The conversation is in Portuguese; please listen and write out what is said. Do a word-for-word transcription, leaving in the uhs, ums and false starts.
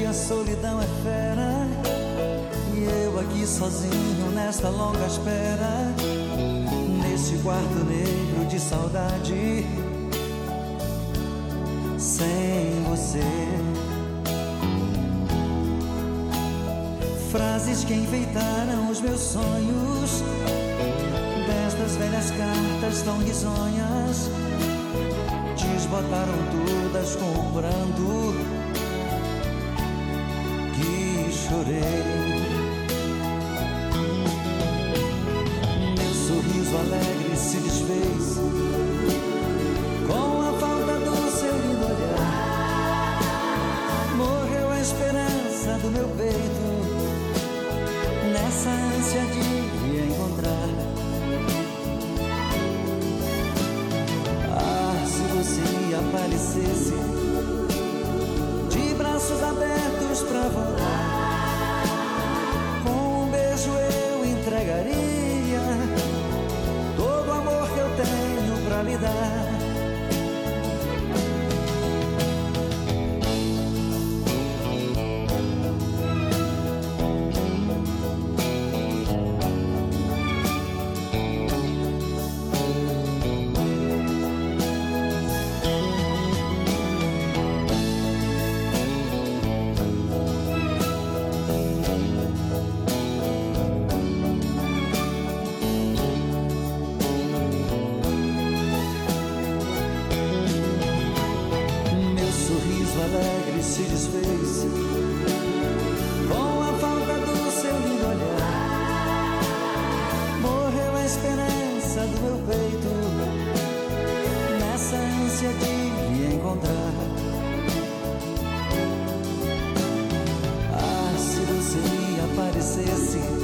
minha solidão é fera, e eu aqui sozinho nesta longa espera, neste quarto negro de saudade, sem você. Frases que enfeitaram os meus sonhos, destas velhas cartas tão risonhas, desbotaram todas com o pranto que chorei. Meu sorriso alegre se desfez com a falta do seu lindo olhar. Morreu a esperança do meu peito nessa ânsia de me encontrar. Ah, se você aparecesse de braços abertos pra voar, com um beijo eu entregaria todo o amor que eu tenho pra lhe dar. Alegre se desfez com a falta do seu lindo olhar. Morreu a esperança do meu peito nessa ânsia de me encontrar. Ah, se você me aparecesse